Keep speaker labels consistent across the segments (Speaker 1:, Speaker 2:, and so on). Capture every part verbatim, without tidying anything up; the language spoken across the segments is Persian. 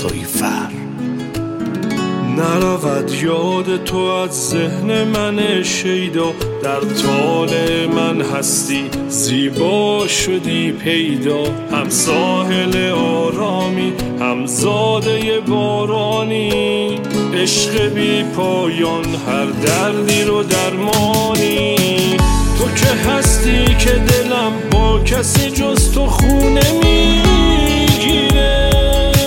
Speaker 1: سویفر.
Speaker 2: نرود یاد تو از ذهن من شیدا، در طال من هستی زیبا شدی پیدا. هم ساحل آرامی هم زاده بارانی، عشق بی پایان هر دردی رو درمانی. تو که هستی که دلم با کسی جز تو خونه میگیره،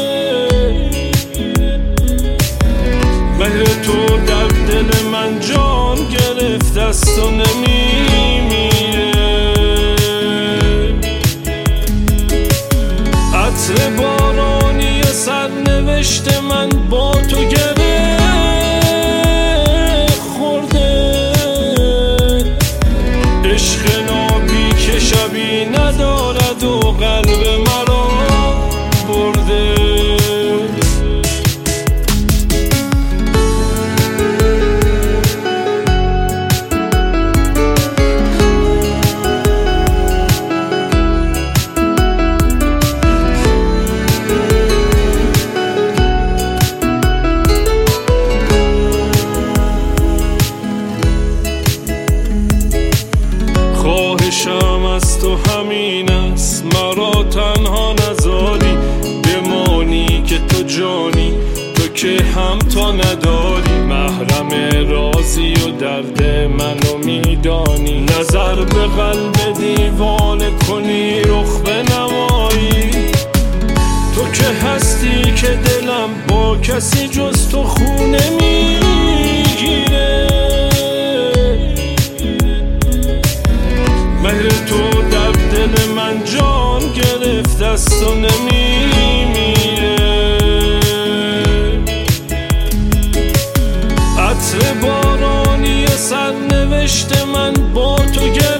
Speaker 2: مهر تو در دل من جان گرفت است و نمیمیره. عطر بارانی سرنوشت من با تو گره خورده، عشق نابی که شبی ندارد و قلب مرا برده. خواهشم از تو همین است، مرا تنها نذاری، بمانی که تو جانی، تو که هم تا نداری. محرم رازی و درد منو میدانی، نظر به قلب دیوانه کنی رخ بنمایی. تو که هستی که دلم با کسی جز تو خونه میگیره، مهر تو در دل من جان گرفت است و نمیمیره. عطر بارانی سرنوشت من با تو گرفت